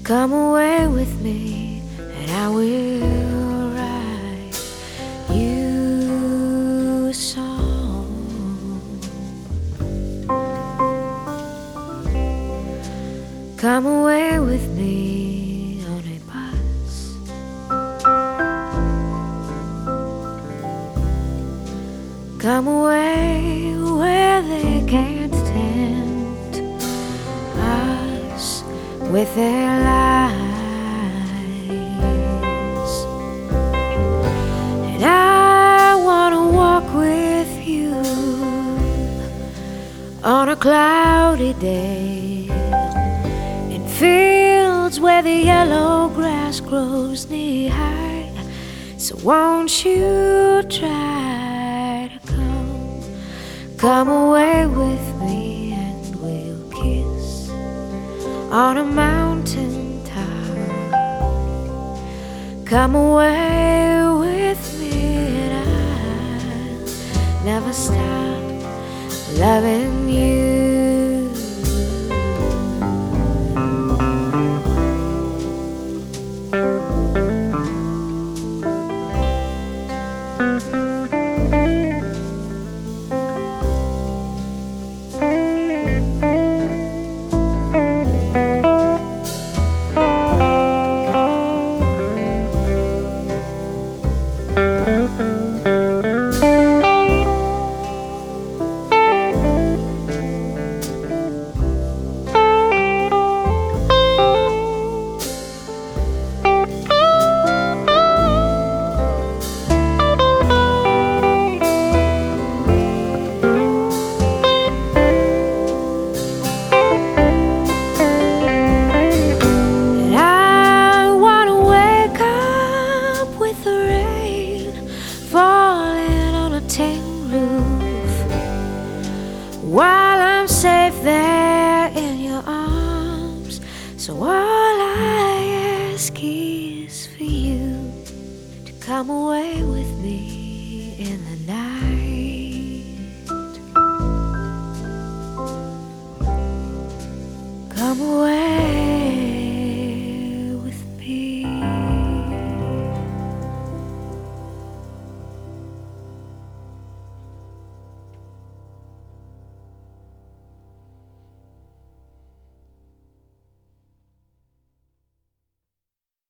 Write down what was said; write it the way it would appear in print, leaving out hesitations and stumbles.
Come away with me, and I will write you a song. Come away with me on a bus. Come away where they can't tempt us with their lies. And I wanna walk with you on a cloudy day in fields where the yellow grass grows knee high. So won't you try to come away with me, and we'll kiss on a mountain top. Come away with me, and I'll never stop loving you. Falling on a tin roof while I'm safe there in your arms. So all I ask is for you to come away with me in the night. Come away.